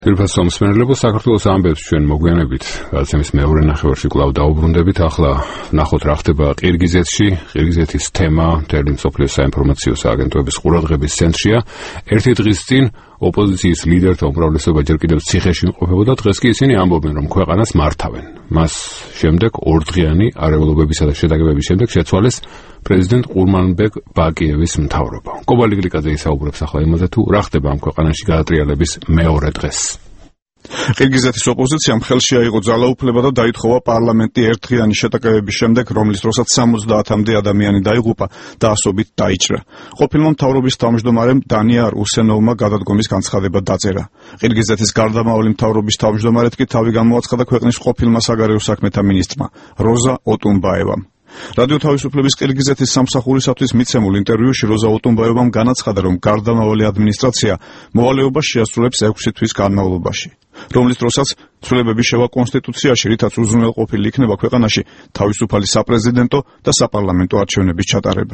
Თირფასო მსმენელებო, საქართველოს ამბებს ჩვენ მოგვიანებით გადაცემის მეორე ნახევარში კვლავ დაუბრუნდებით. ახლა ნახოთ რა ხდება ყირგიზეთში. ყირგიზეთის თემა მთელი მსოფლიოს საინფორმაციო სააგენტოების ყურადღების ცენტრშია. ერთი დღის წინ ოპოზიციის ლიდერთა უმრავლესობა ჯერ კიდევ ციხეში იმყოფებოდა. დღეს კი ისინი ამბობენ, რომ ქვეყანას მართავენ. მას შემდეგ ორდღიანი არეულობებისა და შეტაკებების შემდეგ შეცვალეს პრეზიდენტ ყურმანბეკ ბაკიევის მთავრობა. კობალი გლიკაძე ისაუბრებს ახლა იმაზე, თუ რა ხდება ამ ქვეყანაში გადატრიალების მეორე დღეს. ყირგიზეთის ოპოზიციამ ხელში აიღო ძალაუფლება და დაითხოვა პარლამენტი ერთდღიანი შეტაკებების შემდეგ, რომლის დროსაც 70-მდე ადამიანი დაიღუპა და ასობით დაიჭრა. ყოფილმა მთავრობის თავმჯდომარემ დანიარ უსენოვმა გადადგომის განცხადება დაწერა. ყირგიზეთის გარდამავალი მთავრობის თავმჯდომარედ კი თავი გამოაცხადა ქვეყნის ყოფილმა საგარეო საქმეთა მინისტრმა როზა ოტუნბაევამ. რადიო თავისუფლების ყირგიზეთის სამსახურისათვის მიცემულ ინტერვიუში როზა ოტუნბაევამ განაცხადა, რომ გარდამავალი ადმინისტრაცია მოვალეობას შეასრულებს 6 თვის განმავლობაში, რომლის დროსაც ცვლილებები შევა კონსტიტუციაში, რითაც უზრუნველყოფილი იქნება ქვეყანაში თავისუფალი საპრეზიდენტო და საპარლამენტო არჩევნების ჩატარება.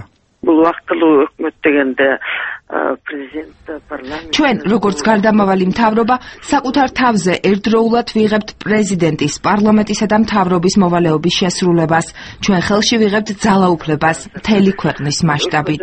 ჩვენ, როგორც გარდამავალი მთავრობა, საკუთარ თავზე ერთდროულად ვიღებთ პრეზიდენტის, პარლამენტისა და მთავრობის მოვალეობის შესრულებას. ჩვენ ხელში ვიღებთ ძალაუფლებას მთელი ქვეყნის მასშტაბით.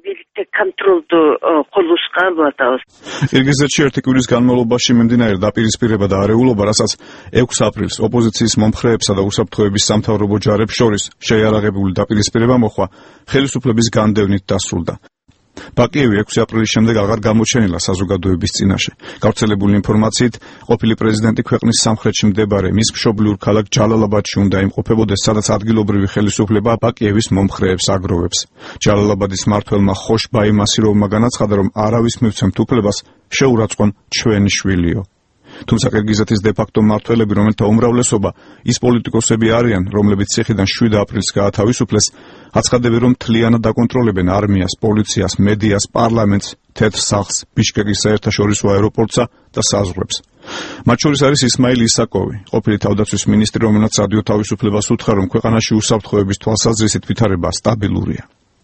ყირგიზეთში ერთი კვირის განმავლობაში მიმდინარე დაპირისპირება და არეულობა, რასაც 6 აპრილს ოპოზიციის მომხრეებსა და უსაფრთხოების სამთავრობო ჯარებს შორის შეიარაღებული დაპირისპირება მოხვა, ხელისუფლების განდევნით დასრულდა. ბაკიევი 6 აპრილის შემდეგ აღარ გამოჩენილა საზოგადოების წინაშე. გავრცელებული ინფორმაციით, ყოფილი პრეზიდენტი ქვეყნის სამხრეთში მდებარე მის მშობლიურ ქალაქ ჯალალაბადში უნდა იმყოფებოდეს, სადაც ადგილობრივი ხელისუფლება ბაკიევის მომხრეებს აგროვებს. ჯალალაბადის მმართველმა ხოშ ბაიმასიროვმა განაცხადა, რომ არავის მივცემთ უფლებას შეურაცხყვან ჩვენი შვილიო. თუმცა ყირგიზეთის დე-ფაქტო მმართველები, რომელთა უმრავლესობა ის პოლიტიკოსები არიან, რომლებიც ციხიდან 7 აპრილს გაათავისუფლეს, აცხადები, რომ მთლიანად აკონტროლებენ არმიას, პოლიციას, მედიას, პარლამენტს, თეთრ სახლს, ბიშკეკის საერთაშორისო აეროპორტსა და საზღვრებს. მათ შორის არის ისმაილ ისაკოვი, ყოფილი თავდაცვის მინისტრი, რომელმაც რადიო თავისუფლებას უთხრა, რომ ქვეყანაში უსაფრთხოების თვალსაზრისით ვითარება სტაბილურია.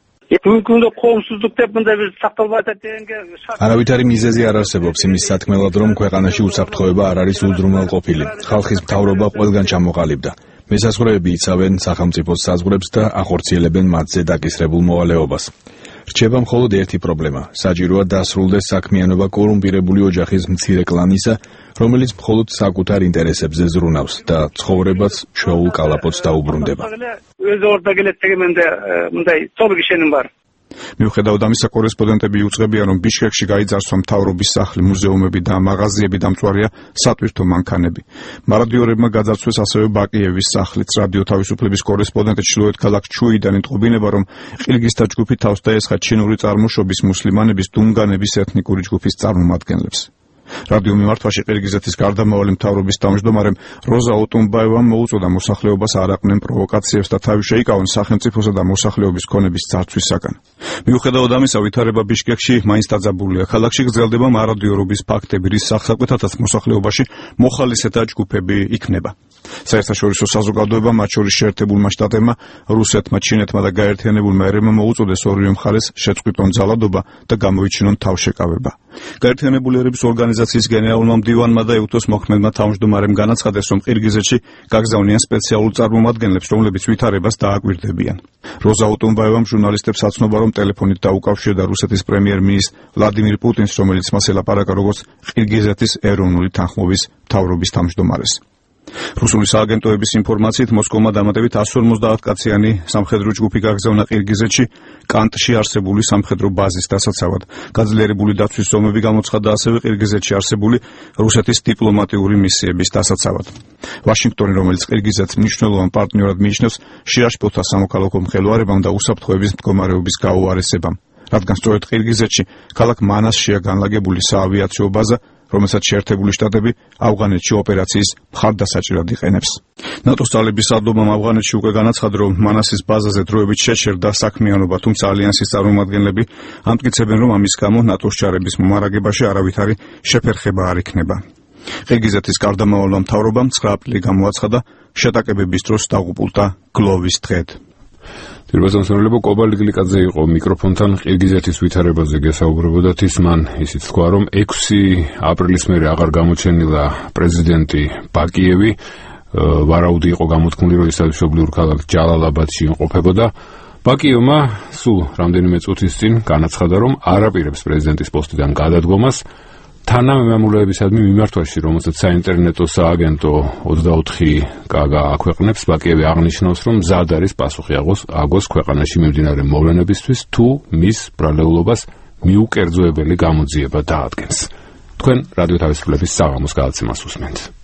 არავითარი მიზეზი არ არსებობს იმის სათქმელად, რომ ქვეყანაში უსაფრთხოება არ არის უზრუნველყოფილი. ხალხის მთავრობა ყველგან ჩამოყალიბდა. მესაზღვრეები იცავენ სახელმწიფოს საზღვრებს და ახორციელებენ მათზე დაკისრებულ მოვალეობას. რჩება მხოლოდ ერთი პრობლემა: საჭიროა დასრულდეს საქმიანობა კორუმპირებული ოჯახის მცირე კლანისა, რომელიც მხოლოდ საკუთარ ინტერესებზე ზრუნავს და ცხოვრებაც ჩვეულ კალაპოტს დაუბრუნდება. მიუხედავად ამისა, კორესპონდენტები იუწყებიან, რომ ბიშკეკში გაიძარცვა მთავრობის სახლი, მუზეუმები და მაღაზიები, დამწვარია სატვირთო მანქანები. მარადიორებმა გაძარცვეს ასევე ბაკიევის სახლიც. რადიო თავისუფლების კორესპონდენტი ჩრდილოეთ ქალაქ ჩუიდან იტყობინება, რომ ყირგიზთა ჯგუფი თავს დაესხა ჩინური წარმოშობის მუსლიმანების დუნგანების ეთნიკური ჯგუფის წარმომადგენლებს. რადიო მიმართვაში ყირგიზეთის გარდამავალი მთავრობის თავმჯდომარემ როზა ოტუნბაევამ მოუწოდა მოსახლეობას არ აყნენ პროვოკაციებს და თავი შეიკავონ სახელმწიფოსა და მოსახლეობის ქონების ძარცვისაგან. მიუხედავად ამისა, ვითარება ბიშკეკში მაინც დაძაბულია. ქალაქში გრძელდება მარადიორობის ფაქტები, რის სახსაკვეთადაც მოსახლეობაში მოხალისეთა ჯგუფები იქნება. საერთაშორისო საზოგადოება, მათ შორის შეერთებულმა შტატებმა, რუსეთმა, ჩინეთმა და გაერთიანებულმა ერებმა მოუწოდეს ორივე მხარეს შეწყვიტონ ძალადობა და გამოიჩინონ თავშეკავება. გაერთიანებული ერების ორგანიზაციის გენერალურმა მდივანმა და ეუთოს მოქმედმა თავმჯდომარემ განაცხადეს, რომ ყირგიზეთში გაგზავნიან სპეციალურ წარმომადგენლებს, რომლებიც ვითარებას დააკვირდებიან. როზა ოტუნბაევამ ჟურნალისტებს აცნობა, რომ ტელეფონით დაუკავშირდა რუსეთის პრემიერ-მინისტრ ვლადიმირ პუტინს, რომელიც მას ელაპარაკა როგორც ყირგიზეთის ეროვნული თანხმობის მთავრობის თავმჯდომარეს. რუსული სააგენტოების ინფორმაციით, მოსკოვმა დამატებით 150 კაციანი სამხედრო ჯგუფი გაგზავნა ყირგიზეთში კანტში არსებული სამხედრო ბაზის დასაცავად. გაძლიერებული დაცვის ზომები გამოცხადდა ასევე ყირგიზეთში არსებული რუსეთის დიპლომატიური მისიების დასაცავად. ვაშინგტონი, რომელიც ყირგიზეთს მნიშვნელოვან პარტნიორად მიიჩნევს, შეაშფოთა სამოქალაქო მღელვარებამ და უსაფრთხოების მდგომარეობის გაუარესებამ, რადგან სწორედ ყირგიზეთში ქალაქ მანასშია განლაგებული საავიაციო ბაზა, რომელსაც შეერთებული შტატები ავღანეთში ოპერაციის მხარდასაჭერად იყენებს. ნატოს ძალების სარდლობამ ავღანეთში უკვე განაცხადა, რომ მანასის ბაზაზე დროებით შეჩერდა საქმიანობა, თუმცა ალიანსის წარმომადგენლები ამტკიცებენ, რომ ამის გამო ნატოს ჯარების მომარაგებაში არავითარი შეფერხება არ იქნება. ყირგიზეთის გარდამავალმა მთავრობამ 9 აპრილი გამოაცხადა შეტაკებების დროს დაღუპულთა გლოვის დღედ. Დირბაზანსონელებო კობალი გლიკაძე იყო მიკროფონთან ყირგიზეთის ვითარებაზე გესაუბრებოდათ ის მან ისიც თქვა რომ 6 აპრილის მერე აღარ გამოჩენილა პრეზიდენტი ბაკიევი ვარაუდი იყო გამოთქმული რომ ის მშობლიურ ქალაქ ჯალალაბადში იმყოფებოდა ბაკიევმა სულ რამდენიმე წუთის წინ განაცხადა რომ არ აპირებს პრეზიდენტის პოსტიდან გადადგომას თანამემამულეებისადმი მიმართვაში, რომელსაც საინტერნეტო სააგენტო 24 კაგა აქვეყნებს, ბაკიევი აღნიშნავს, რომ მზად არის პასუხი აგოს ქვეყანაში მიმდინარე მოვლენებისთვის, თუ მის ბრალეულობას მიუკერძოებელი გამოძიება დაადგენს. თქვენ რადიო თავისუფლების საღამოს გადაცემას უსმენთ.